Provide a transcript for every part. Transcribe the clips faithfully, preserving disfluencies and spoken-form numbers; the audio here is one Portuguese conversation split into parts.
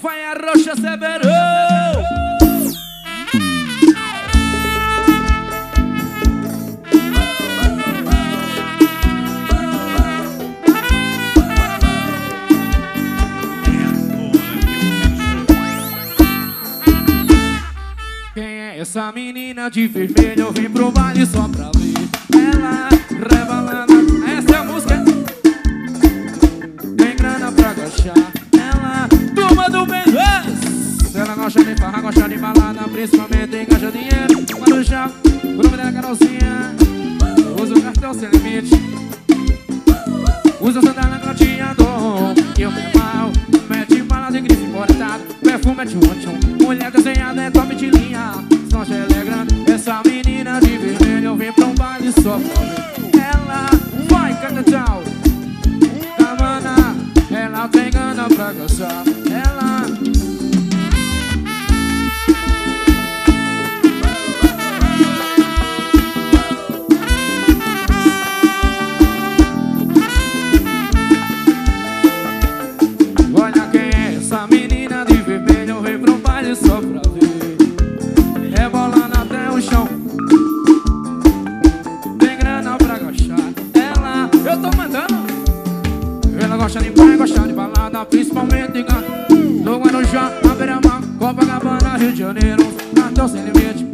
Vai a Rocha Severo. Quem é essa menina de vermelho? Eu vim pro baile só pra ver ela rebalando. Essa é a música. Tem grana pra gastar. Ela, turma do bem. Ela gosta de farra, gosta de balada, principalmente em caixa dinheiro. Quando já, o nome dela é Carolzinha. Usa o cartão sem limite. Usa sandália gradeador. E o meu mal mete bala de grife importado. Perfume é de um mulher desenhada é top de linha. Só grande. Essa menina de vermelho eu vim pra um baile só pra ver ela. Vai, canta tchau. Cabana, ela tem gana pra gastar. Ela olha quem é essa menina de vermelho. Eu vim pra um baile só pra ver, rebolando até o chão. Tem grana pra gastar. Ela, eu tô mandando. Ela gosta de praia, gosta de balada, principalmente de canto. No Guarujá, na beira-mar, Copacabana, Rio de Janeiro, cartão sem limite.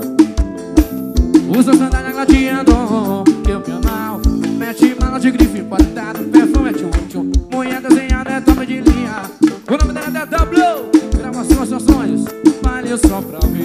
Usa sandália gladiador, eu me amal. Mete mala de grife importado, perfume é de um tchum. Mulher desenhada é top de linha. O nome dela é D W. Gravações, são sonhos, vale só pra ver